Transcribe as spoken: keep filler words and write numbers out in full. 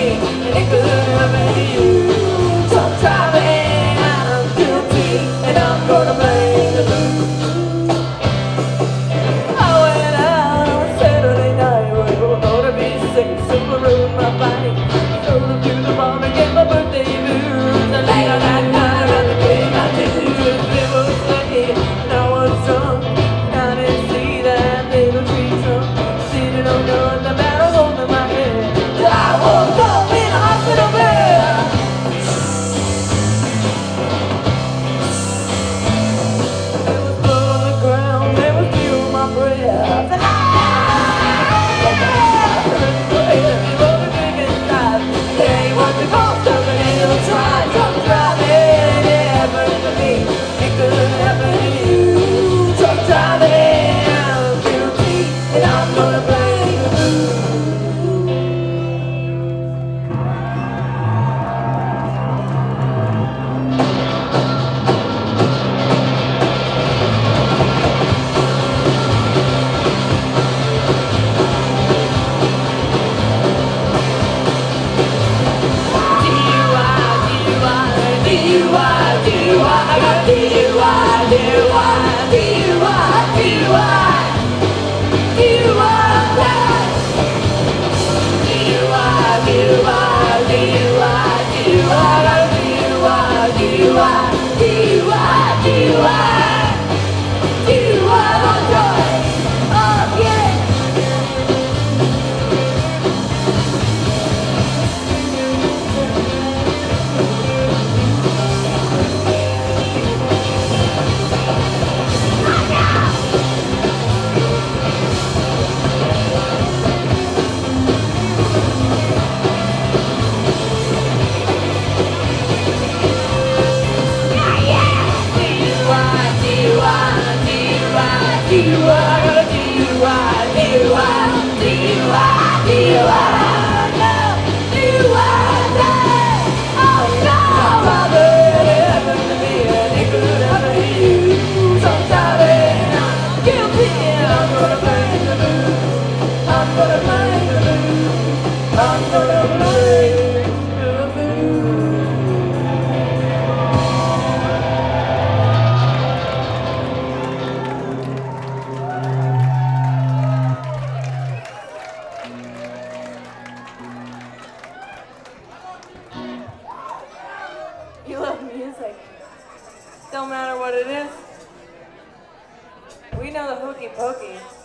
and it could happen to you. Sometimes I'm guilty, and I'm gonna blame the blues. I went out on Saturday night, we were gonna be safe, so I rode my bike. Drove up to the bar and get my birthday blues. And later that night, I had to pay my dues. It was late, and I was drunk, and I didn't see that little tree trunk sitting on the barrel holding my head. I woke up in a hospital bed. There was blood on the ground, there was dew on my breath, and I the cost of an annual try. Drunk driving, it happened to me. It could happen to you. Drunk driving, I'm guilty, and I'm gonna blame the blues. I got D U I, D U I, D U I, D U I, D U I, D U I, D U I, D U I, D U I, I got D U I, D U I, D U I, D U I, D U I, on joy, oh yeah. D U I, I got a D U I, D U I, D U I, D U I, no, D U I, oh no, brother, it happened to me and it could happen to you. Sometimes I'm guilty and I'm gonna blame the blues. I'm gonna blame the blues. I'm gonna blame the blues. You love music. Don't matter what it is. We know the hokey pokey.